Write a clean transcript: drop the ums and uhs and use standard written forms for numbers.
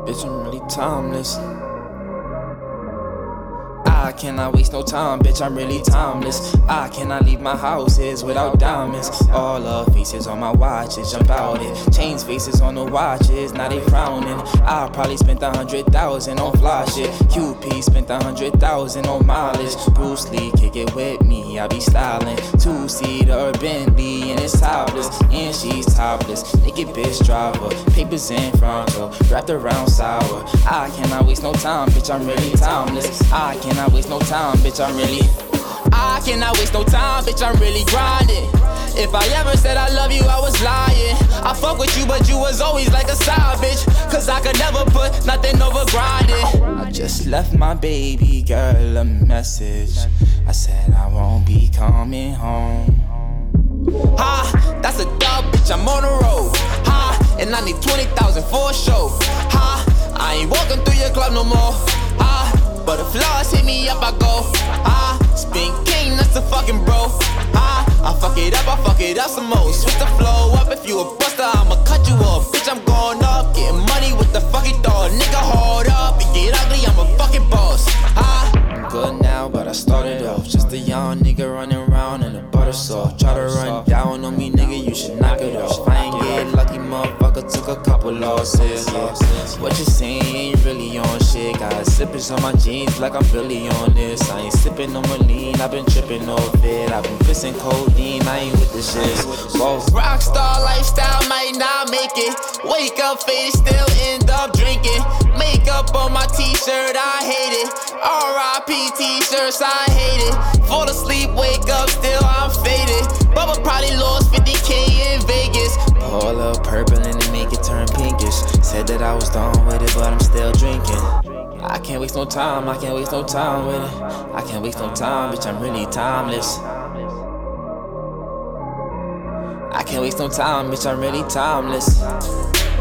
Bitch, I'm really timeless. I cannot waste no time, bitch, I'm really timeless. I cannot leave my houses without diamonds. All the faces on my watches jump out it. Chains faces on the watches, now they frowning. I probably spent 100,000 on fly shit. QP spent 100,000 on mileage. Bruce Lee, kick it with me, I be styling. Two-seater Bentley and it's topless, and she's topless. Naked bitch driver, papers in front of, wrapped around sour. I cannot waste no time, bitch, I'm really timeless. I cannot waste no time, bitch, I cannot waste no time, bitch, I'm really grinding. If I ever said I love you, I was lying. I fuck with you, but you was always like a side bitch, cause I could never put nothing over grinding. I just left my baby girl a message. I said I won't be coming home. Ha, that's a dub, bitch, I'm on the road. Ha, and I need 20,000 for a show. Ha, I ain't walking through your club no more. Ha, but if flaws hit me up, I go. Ah, spin king, that's a fucking bro. Ah, I fuck it up some more. Switch the flow up, if you a buster, I'ma cut you off. Bitch, I'm going up, getting money with the fucking dog. Nigga, hold up, it get ugly, I'm a fucking boss. Ah, I'm good now, but I started off just a young nigga running around in a butter sauce. Try to run down on me, nigga, you should knock it off. I ain't get lucky, motherfucker, took a couple losses. What you saying ain't really on shit. Got sippers on my jeans like I'm really on this. I ain't sipping on my lean, I've been tripping off it. I've been pissing codeine, I ain't with the shit. Rockstar lifestyle might not make it. Wake up faded, still end up drinking. Makeup on my t-shirt, I hate it. R.I.P. t-shirts, I hate it. Fall asleep, wake up, still I'm faded. Bubba probably lost 50K in Vegas. Pour a purple and then make it turn pinkish. Said that I was done with it, but I'm still drinking. I can't waste no time, I can't waste no time with it. I can't waste no time, bitch, I'm really timeless. I can't waste no time, bitch, I'm really timeless.